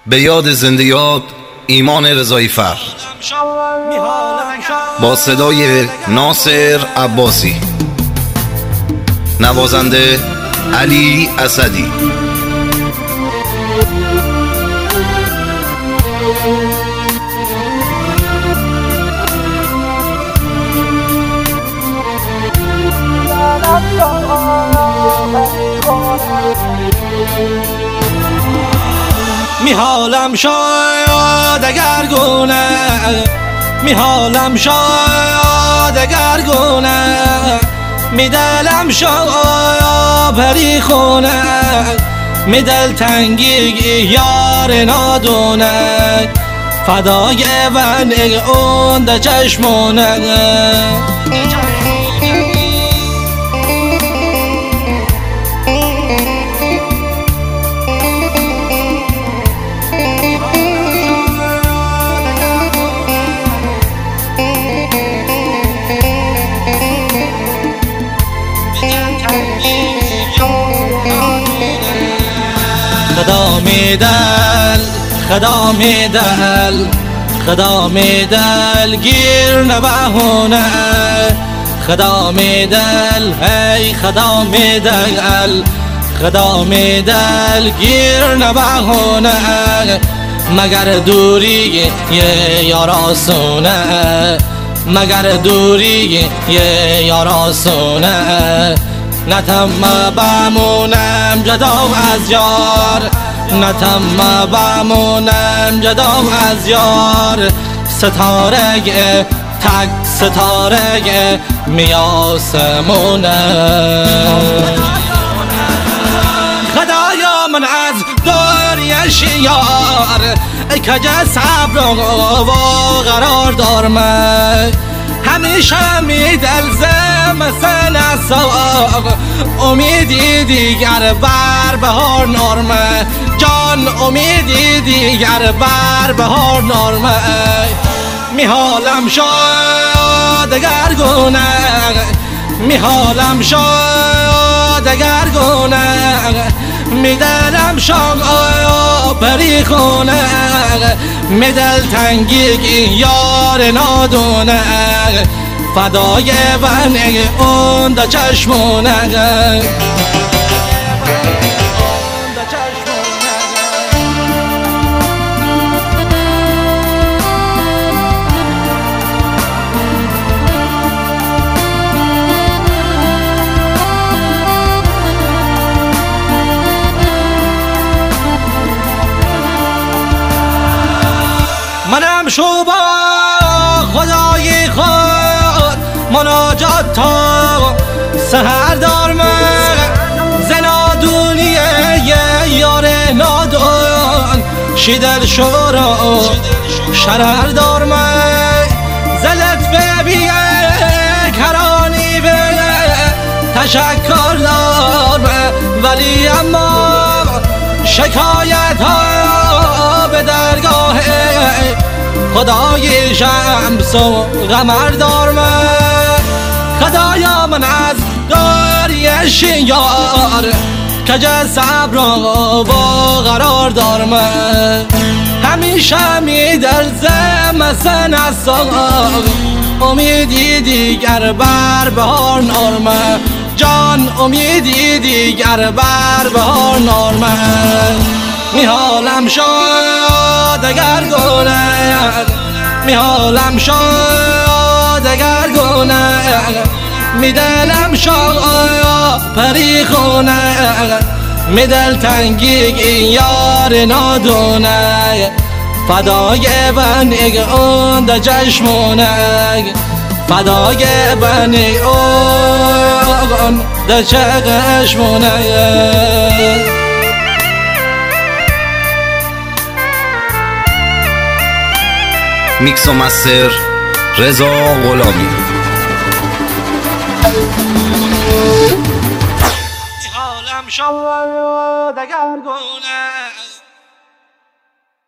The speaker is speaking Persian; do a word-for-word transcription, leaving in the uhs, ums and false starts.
به یاد زنده یاد ایمان رضایی فر با صدای ناصر عباسی، نوازنده علی اسدی. میحالم شاید اگر گونه، میحالم شاید اگر گونه، میدلم شاید پری خونه، میدل تنگی یار نادونه، فدای من اون ده چشمونه. خدا میدل خدا میدل خدا میدل گیر نبهونه، خدا میدل ای خدا میدل خدا میدل گیر نبهونه، مگر دوری یه یاراسونه، مگر دوری یه یاراسونه، نتم بمونم جدا از یار، نتم بمونم جدا از یار، ستارگه تک ستارگه میاسمونه. خدایا من از دوریش یار کج صبر و قرار دارم، همیشه میدلزم سن ساق، امیدی دیگر بر بهار نرمه، جان امیدی دیگر بر بهار نرمه، میحالم شاد اگر گونه، میحالم شاد اگر گونه، میدلم شام آیا پری خونه، میدل تنگی یار نادونه، فدای من اون ده چشمونه. منم شو با خدای خود مناجات تا سحر دارم، زنادونی یه یار نادون شیدل شورا شرر دارم، زلت ببیه کرانی به تشکر دارم، ولی اما شکایت ها به درگاه خدای شمس و قمر دارم، خدایا من از داریش یار کج صبر و قرار دارم، همیشه میدلزم سن ساق، امیدی دیگر بر بهار نرمه، جان امیدی دیگر بر بهار نرمه، میحالم شاد اگر گونه، میحالم شاد اگر گونه، میدلم شاد پری خونه، میدل تنگی یار نادونه، فدای من اون ده چشمونه، فدای من اون ده چشمونه. میکس و مستر رضا غلامی. میحالم شاد اگر گونه،